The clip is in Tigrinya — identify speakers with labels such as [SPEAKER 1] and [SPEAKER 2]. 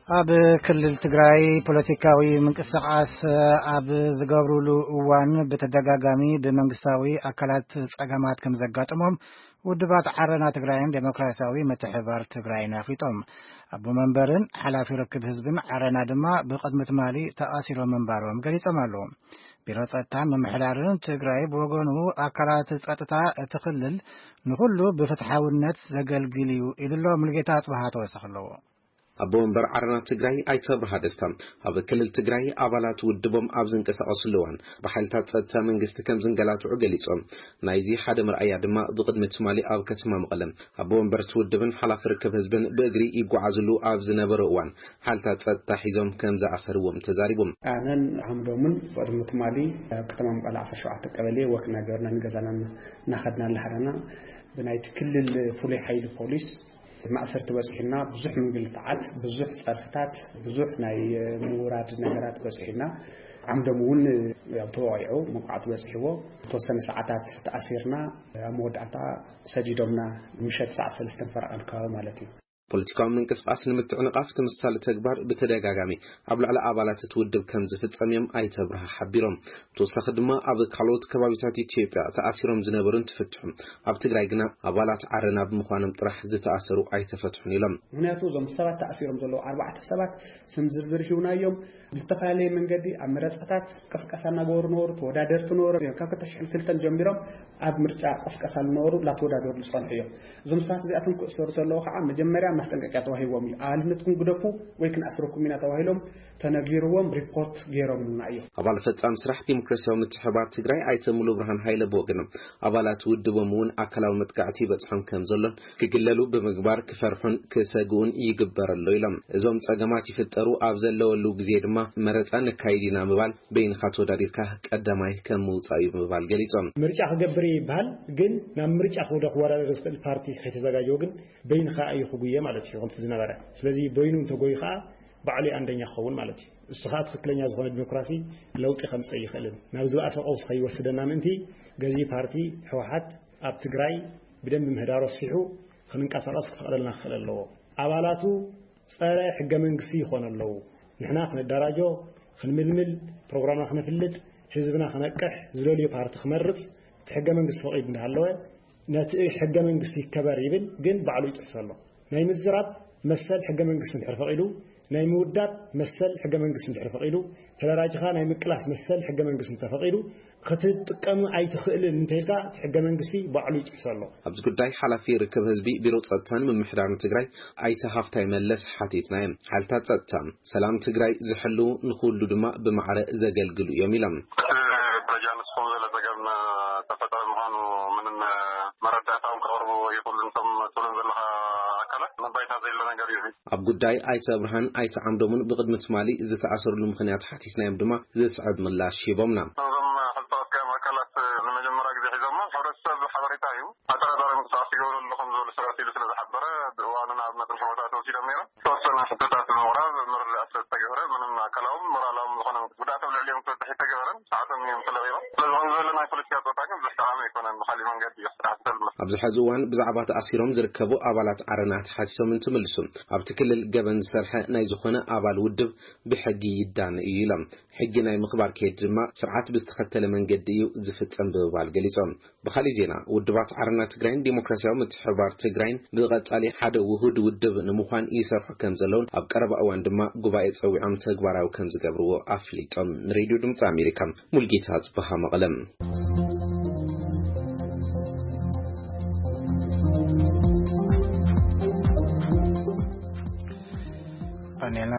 [SPEAKER 1] ኣብ ክልል ትግራይ ፖለቲካዊ ምንቅስቃስ ኣብ ዝገብሩሉ እዋን በተደጋጋሚ በመንግስታዊ አካላት ጸገማት ከም ዘጋጥሞም ውድባት ዓረና ትግራይን ዴሞክራሲያዊ ምትሕብባር ትግራይን አፍሊጦም አቦ መንበርን ሓላፊ ርክብ ህዝብን ዓረና ድማ ብቅድሚት ማሊ ተኣሲሮም መንባሮም ገሊጾም ኣለዉ። ቢሮ ጸጥታን ምምሕዳርን ትግራይ ብወገኑ አካላት ጸጥታ እትክልል ንኩሉ ብፍትሓውነት ዘገልግል እዩ ኢሉሎ ሙልጌታ ጽባሃ ተወሰኽ ኣለዎ።
[SPEAKER 2] አቦ መንበር ዓረና ትግራይ አይተብርሃ ደስታ ኣብ ክልል ትግራይ አባላት ውድቦም ኣብ ዝንቀሳቀሱሉዋን በሓይልታት ጸጥታ መንግስቲ ከም ዝንገላትዑ ገሊጾም ናይዚ ሓደ ምርኣያ ድማ ብቅድሚት ማሊ ኣብ ከተማ መቐለ አቦ መንበር ውድብን ሓላፊ ርክብ ህዝብን ብእግሪ ይጓዓዝሉ ኣብ ዝነበረ እዋን ሓይልታት ጸጥታ ሒዞም ከም ዝኣሰርዎም ተዛሪቦም
[SPEAKER 3] ኣነን hamdoምን ብቅድሚት ማሊ ከተማ መቐለ 17 ቀበሌ ወክና ገርና ንገዛና ናኸድና ለሐረና ብናይቲ ክልል ፍሉይ ሓይሊ ፖሊስ ማእሰር ተበጽሒና ብዙሕ ምግልጣዓት ብዙሕ ጸርፍታት ብዙሕ ናይ ምውራድ ነገራት በጽሒና ዓምደሙን ያው ተዋይዑ መቋዓት በጽሒዎ ተወሰነ ሰዓታት ተኣሲርና መወዳእታ ሰዲዶምና ምሸት ሰዓት 3 ፈርቃን ካው ማለት እዩ
[SPEAKER 2] ፖለቲካዊ ምንቅስቃስ ንምትዕንቃፍ ተመሳሳሊ ተግባር በተደጋጋሚ ኣብ ላዕሊ አባላት ትውድብ ከም ዝፍጸምዮም አይተብርሃ ሓቢሮም ተወሳኺ ድማ ኣብ ካልኦት ከባቢታት ኢትዮጵያ ተኣሲሮም ዝነበሩን ተፈትሖም ኣብ ትግራይ ግና አባላት ዓረና ብምዃኖም ጥራሕ ዝተኣሰሩ አይተፈትሑን ኢሎም
[SPEAKER 3] ምክንያቱ ዞም ሰባት ተኣሲሮም ዘለዉ 4 ሰባት ስም ዝርዝር ሂውናዮም ብዝተፈላለየ መንገዲ ኣብ መረፅታት ቀስቀሳና ገበሩ ነበሩ ተወዳደርቲ ነበሩ ካብ 2002 ጀሚሮም ኣብ ምርጫ ቀስቀሳ ነበሩ ላተወዳደሩ ዝጸንሑ እዮም እዞም ሰባት እዚኣቶም ክእሰሩ ዘለዉ ከዓ መጀመርያ ማስጠንቀቂያ ተዋሂቦም እዩ ኣልነትኩም ግደፉ ወይ ክንኣስረኩም ኢና ተዋሂሎም ተነጊርዎም ሪፖርት ገይሮምና እዮም
[SPEAKER 2] አባል ፈጻም ስራሕ ዲሞክራሲያዊ ምትሕብባር ትግራይ አይተሙሉ ብርሃን ኃይለ በወገኖም አባላት ውድቦም እውን አካላዊ መጥቃዕቲ በጽሖም ከም ዘሎን ክግለሉ በመግባር ክፈርሑን ክሰግኡን ይግበረሉ ኢሎም እዞም ጸገማት ይፍጠሩ ኣብ ዘለወሉ ግዜ ድማ መረጻ ነካይዲና ምባል በይንኻ ተወዳዲርካ ቀዳማይ ከም ምውጻእ ምባል ገሊጾም
[SPEAKER 4] ምርጫ ክገብር ይባል ግን ናብ ምርጫ ክወደኽ ወራር ዝኽእል ፓርቲ ከይተዘጋጀው ግን በይንኻ ኣይኹጉየ ማለት እዩ ከምቲ ዝነበረ ስለዚ በይኑ እንተጎይኻ ባዕሊ አንደኛ ኸውን ማለት እዩ እስኻ ትክክለኛ ዝኾነ ዲሞክራሲ ለውጥ ከምጽ ይኽእልን ናብ ዝባእሰ ቀውስ ከይወስደና ምንቲ ገዢ ፓርቲ ህወሓት ኣብ ትግራይ ብደንብ ምህዳሩ ኣስፊሑ ክንንቀሳቀስ ክፈቅደልና ክኽእል ኣለዎ አባላቱ ጸረ ሕገ መንግስቲ ይኾኑ ኣለዉ ንሕና ክነደራጆ ክንምልምል ፕሮግራምና ክነፍልጥ ህዝብና ክነቅሕ ዝደልዩ ፓርቲ ክመርጽ ሕገ መንግስቲ ፈቂድ እንዳሃለወ ነቲ ሕገ መንግስቲ ይከበር ይብል ግን ባዕሉ ይጥሕስ ኣሎ ናይ ምዝራብ መሰል ሕገ መንግስቲ እንድሕር ፈቂዱ ናይ ምውዳብ መሰል ሕገ መንግስቲ እንድሕር ፈቂዱ ተደራጅኻ ናይ ምቅላስ መሰል ሕገ መንግስቲ እንተፈቂዱ ክትጥቀሙ ኣይትኽእልን እንተይልካ ሕገ መንግስቲ ባዕሉ ይጥሕስ ኣሎ
[SPEAKER 2] ኣብዚ ጉዳይ ሓላፊ ርክብ ህዝቢ ቢሮ ጸጥታን ምምሕዳርን ትግራይ ኣይተ ሃፍታይ መለስ ሓቲትናዮም ሓይልታት ጸጥታ ሰላም ትግራይ ዝሕሉ ንኹሉ ድማ ብማዕረ ዘገልግሉ እዮም ኢሎም ኣብ ጉዳይ ኣይተ ብርሃን ኣይተ ዓምዶምን ብቅድሚት ማሊ ዝተኣሰሩሉ ምኽንያት ሓቲትናዮም ድማ ዝስዕብ ምላሽ ሂቦምና ኣብዚ ሕዚ እዋን ብዛዕባ ተኣሲሮም ዝርከቡ አባላት ዓረና ተሓቲቶም እንትምልሱ ኣብቲ ክልል ገበን ዝሰርሐ ናይ ዝኾነ አባል ውድብ ብሕጊ ይዳን እዩ ኢሎም ሕጊ ናይ ምኽባር ከይዲ ድማ ስርዓት ብዝተኸተለ መንገዲ እዩ ዝፍጸም ብምባል ገሊጾም ብኻሊእ ዜና ውድባት ዓረና ትግራይን ዲሞክራሲያዊ ምትሕብባር ትግራይን ብቐጻሊ ሓደ ውሁድ ውድብ ንምዃን ይሰርሑ ከም ዘለውን ኣብ ቀረባ እዋን ድማ ጉባኤ ጸዊዖም ተግባራዊ ከም ዝገብርዎ ኣፍሊጦም ሬድዮ ድምፂ ኣሜሪካ ሙልጌታ ጽባሃ መቐለም